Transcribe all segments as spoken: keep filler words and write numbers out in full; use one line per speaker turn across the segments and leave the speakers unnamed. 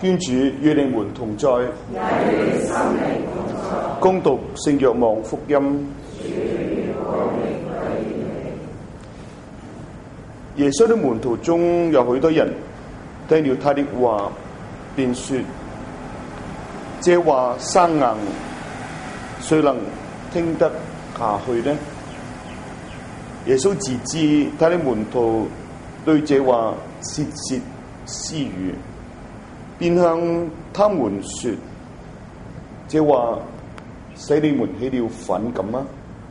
願主與你們同在，恭讀聖若望福音。耶穌的門徒中有許多人聽了他的話，便說：這話生硬，誰能聽得下去呢？耶穌自知他的門徒對這話竊竊私語，便向他們說：這話使你們起了反感嗎？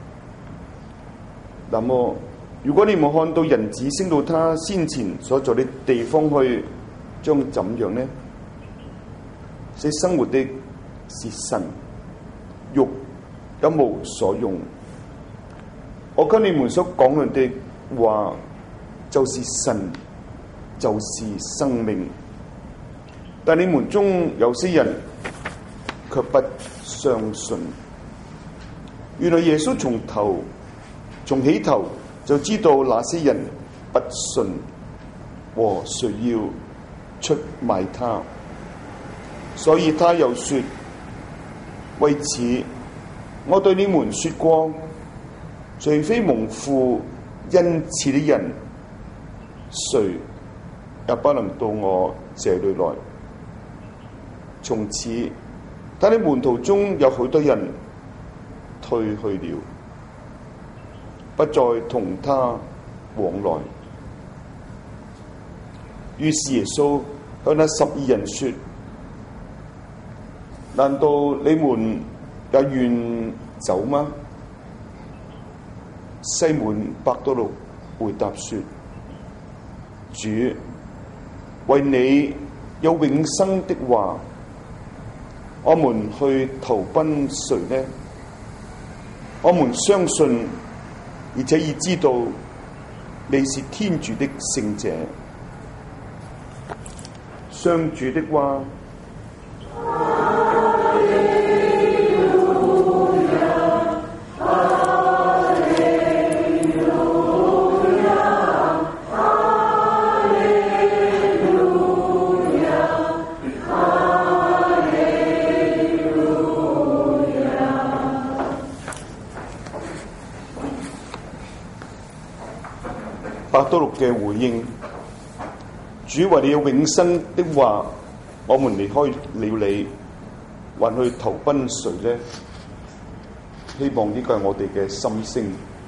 那麼如果你們看到人子升到他先前所在的地方去，將怎樣呢？這生活的是神，肉一無所用。我跟你們所講論的話，就是神，就是生命。但你們中有些人卻不相信。原來耶穌從頭從起頭就知道那些人不信和誰要出賣他，所以他又說：為此我對你們說過，除非蒙父恩賜的人，誰也不能到我這裏來。從此他的門徒中有許多人退去了，不再同他往來。於是耶穌向那十二人說：難道你們也願走嗎？西滿伯多祿回答說：主，為你有永生的話，我們去投奔誰呢？我們相信，而且已知道你是天主的聖者。上主的話。伯多祿嘅回應：主為你有永生的話，我們離開了你，還去投奔誰呢？希望呢個係我哋嘅心聲。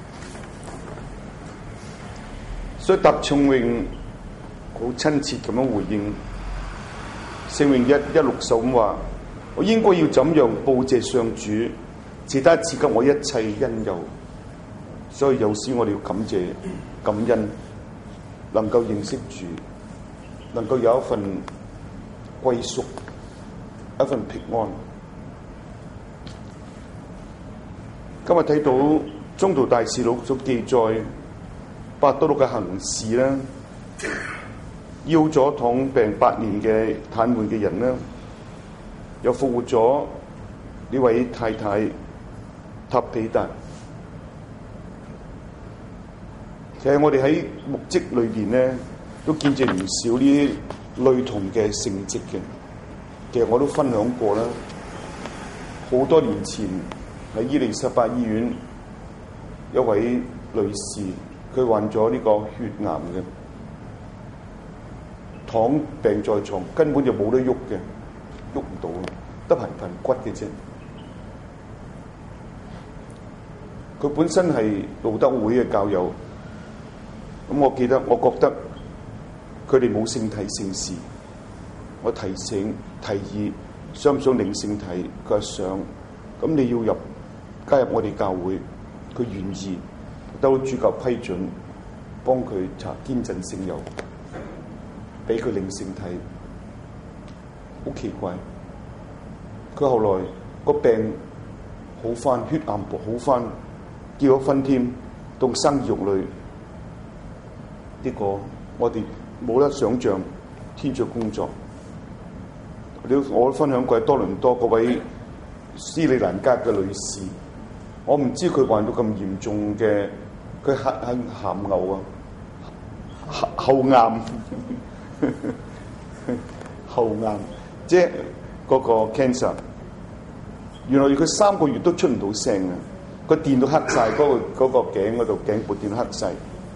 所以答唱詠好親切咁樣回應，聖詠一一六首咁話：我應該要怎樣報謝上主，賜他賜給我一切恩佑。所以有時我哋要感謝感恩，能夠認識主，能夠有一份歸宿，一份平安。今日睇到宗徒大事錄所記載，伯多祿嘅行事咧，要咗躺病八年嘅癱瘓嘅人咧，又復活咗呢位太太塔彼達。其實我哋喺目擊裏邊咧，都見證唔少呢啲類同嘅聖跡嘅。其實我都分享過啦，好多年前喺伊利沙伯醫院，一位女士佢患咗呢個血癌嘅，躺病在床，根本就冇得喐嘅，喐唔到，得貧貧骨嘅啫。佢本身係路德會嘅教友。咁我記得，我覺得佢哋冇聖體聖事，我提醒提議，想唔想領聖體？佢話想。咁你要入加入我哋教會，佢願意，得到主教批准，幫佢查堅振聖油，俾佢領聖體。好奇怪，佢後來個病好返，血癌部好返，結咗婚添，到生育女。呢、這個我哋冇得想像天主工作。我都分享過喺多倫多嗰位斯里蘭卡嘅女士，我唔知佢患到咁嚴重嘅，佢係係鹹牛啊，喉癌，喉癌， 即係嗰個 cancer。原來佢三個月都出唔到聲啊！個電都黑晒，嗰、嗰個嗰、嗰個頸嗰度頸部電都黑晒。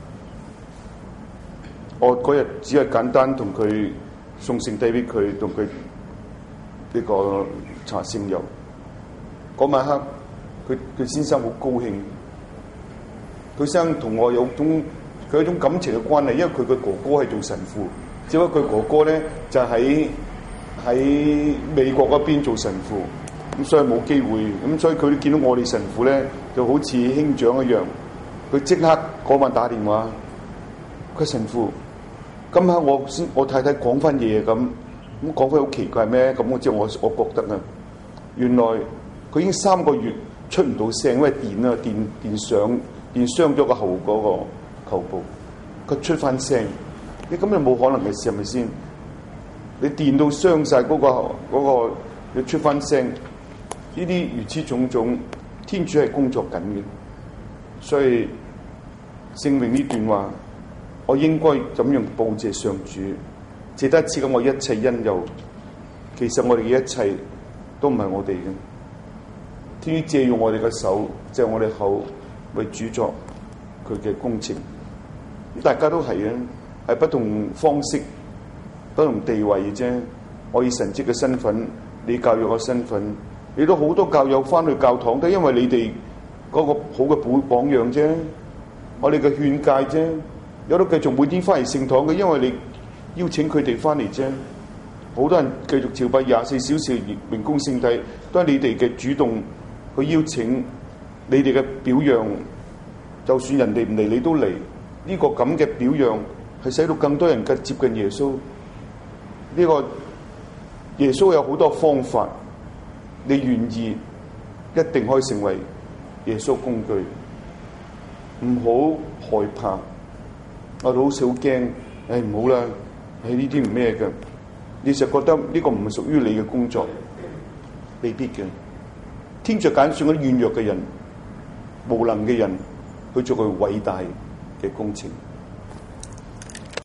我嗰日只係簡單同佢送聖體俾佢，同佢呢個搽聖油。嗰晚黑，佢佢先生好高興。佢先生同我有種佢有種感情嘅關係，因為佢個哥哥係做神父，只不過佢哥哥咧就喺喺美國嗰邊做神父。咁所以冇機會，咁所以佢見到我哋神父咧，就好似兄長一樣。佢即刻嗰晚打電話，佢神父，今晚我先我太太講翻嘢咁，咁講翻好奇怪咩？咁我即係我我覺得啊，原來佢已經三個月出唔到聲，因為電啊電電傷電傷咗個喉嗰個頭部，佢出翻聲，你咁就冇可能嘅事係咪先？你電到傷晒嗰個嗰個，要出翻聲。呢啲如此種種，天主係工作緊嘅，所以聖詠呢段話，我應該怎樣報謝上主？值得賜給我一切恩佑。其實我哋嘅一切都唔係我哋嘅，天主借用我哋嘅手，借用我哋口為主作佢嘅工程。大家都係啊，係不同方式、不同地位嘅啫。我以神職嘅身份，你教育嘅身份。你都好多教友翻去教堂，都因為你哋嗰個好嘅榜榜樣啫，我哋嘅勸誡啫，有得繼續每天翻嚟聖堂嘅，因為你邀請佢哋翻嚟啫。好多人繼續朝拜廿四小時明供聖體，都係你哋嘅主動去邀請，你哋嘅表揚，就算人哋唔嚟，你都嚟。呢個咁嘅表揚係使到更多人更接近耶穌。呢個耶穌有好多方法。你願意，一定可以成為耶穌工具。唔好害怕，我哋好少驚。誒唔好啦，誒呢啲唔咩嘅。你就覺得呢個唔係屬於你嘅工作，未必嘅。天主揀選嗰啲軟弱嘅人、無能嘅人去做佢偉大嘅工程。